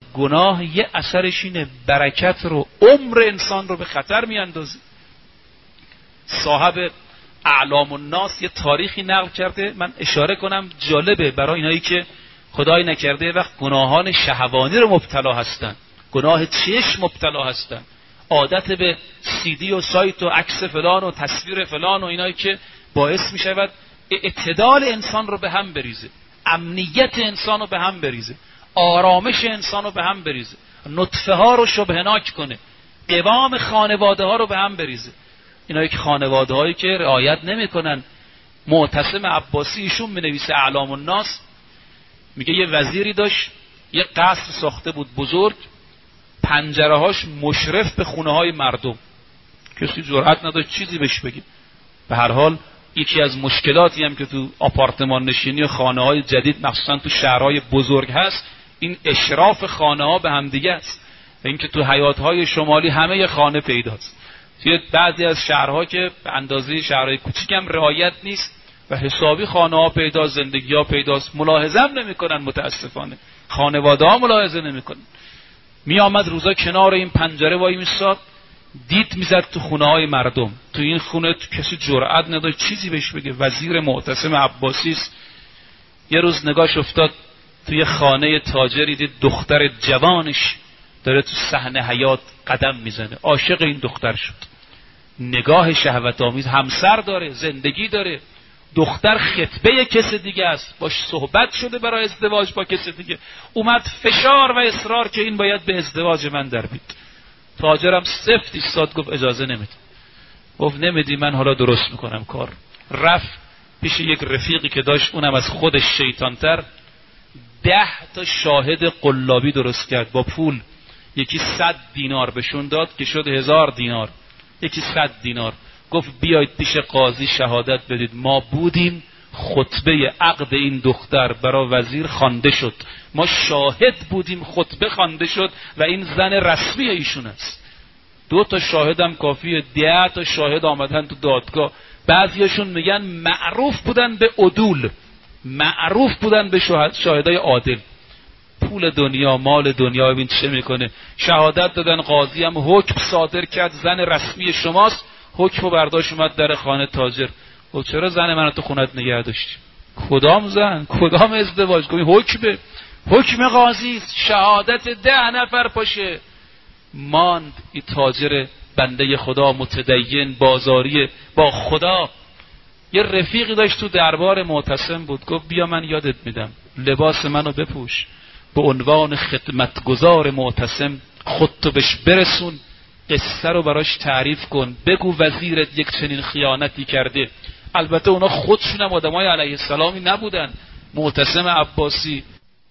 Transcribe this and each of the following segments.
گناه یه اثرش اینه برکت رو، عمر انسان رو به خطر میاندازه. صاحب اعلام الناس یه تاریخی نقل کرده، من اشاره کنم جالبه برای اینایی که خدای نکرده وقت گناهان شهوانی رو مبتلا هستن، گناه چشم مبتلا هستن، عادت به CD و سایت و عکس فلان و تصویر فلان و اینایی که باعث می شود اعتدال انسان رو به هم بریزه، امنیت انسان رو به هم بریزه، آرامش انسان رو به هم بریزه، نطفه ها رو شبهناک کنه، قوام خانواده ها رو به هم بریزه. اینایی که خانواده هایی که رعایت نمی کنن. معتصم عباسی ایشون می نویسه اعلام الناس، میگه یه وزیری داشت یه قصر ساخته بود بزرگ، پنجره هاش مشرف به خونه های مردم، کسی جرئت نداشت چیزی بهش بگه. به هر حال یکی از مشکلاتی هم که تو آپارتمان نشینی و خانه های جدید مخصوصا تو شهرهای بزرگ هست، این اشراف خانه ها به هم دیگه است. اینکه تو حیاط های شمالی همه خانه پیداست، توی بعضی از شهرها که به اندازه شهرهای کوچیک هم رعایت نیست و حسابی خانه ها پیداست، زندگی ها پیداست، ملاحظه هم نمی کنن. متاسفانه خانواده ها ملاحظه نمی کنن. می آمد روزا کنار این پنجره وای میستاد، دید میزد تو خونه های مردم. تو این خونه کسی جرئت نداشت چیزی بهش بگه. وزیر معتصم عباسی است. یه روز نگاش افتاد توی خانه تاجری، دید دختر جوانش داره تو صحن حیاط قدم میزنه، عاشق این دختر شد. نگاه شهوت آمیز، همسر داره، زندگی داره، دختر خطبه کس دیگه است، باش صحبت شده برای ازدواج با کس دیگه، اومد فشار و اصرار که این باید به ازدواج من در بید. تاجرم سفت ایستاد، گفت اجازه نمیدم. گفت نمیدی من حالا درست میکنم کار. رفت پیش یک رفیقی که داشت، اونم از خودش شیطانتر، 10 تا شاهد قلابی درست کرد با پول. یکی 100 دینار بهشون داد که شد 1000 دینار، یکی 100 دینار. گفت بیاید پیش قاضی شهادت بدید ما بودیم، خطبه عقد این دختر برای وزیر خوانده شد، ما شاهد بودیم، خطبه خوانده شد و این زن رسمی ایشون است. 2 تا شاهد هم کافیه، 10 تا شاهد آمدن تو دادگاه. بعضیاشون میگن معروف بودن به عدول، معروف بودن به شاهدای عادل. پول دنیا، مال دنیا، ببین چه میکنه. شهادت دادن، قاضی هم حکم صادر کرد زن رسمی شماست، حکم برداشت اومد در خانه تاجر. و چرا زن منو تو خونت نگه داشتی؟ کدام زن؟ کدام ازدواج؟ گفت حکم قاضی است، شهادت 10 نفر پاشه. ماند این تاجر بنده خدا متدین بازاری با خدا. یه رفیقی داشت تو دربار معتصم بود، گفت بیا من یادت میدم، لباس منو بپوش، به عنوان خدمتگزار معتصم خودتو بهش برسون، قصه رو براش تعریف کن، بگو وزیرت یک چنین خیانتی کرده. البته اونا خودشون هم آدمای علیه السلامی نبودن. معتصم عباسی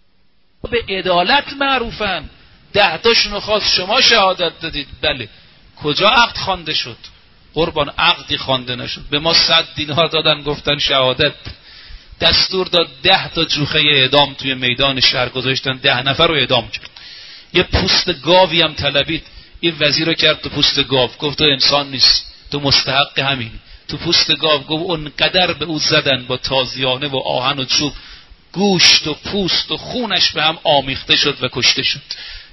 به عدالت معروفن، 10 تاشون خواست شما شهادت دادید. بله، کجا عقد خوانده شد؟ قربان عقدی خوانده نشد. به ما 100 دینار دادن گفتن شهادت. دستور داد 10 تا جوخه اعدام توی میدان شهر گذاشتن، 10 نفر رو اعدام کرد. یه پوست گاوی هم طلبید، این وزیر رو کرد تو پوست گاو. گفت تو انسان نیست، تو مستحق همینی. تو پوست گاو. گفت اونقدر به او زدن با تازیانه و آهن و چوب، گوشت و پوست و خونش به هم آمیخته شد و کشته شد.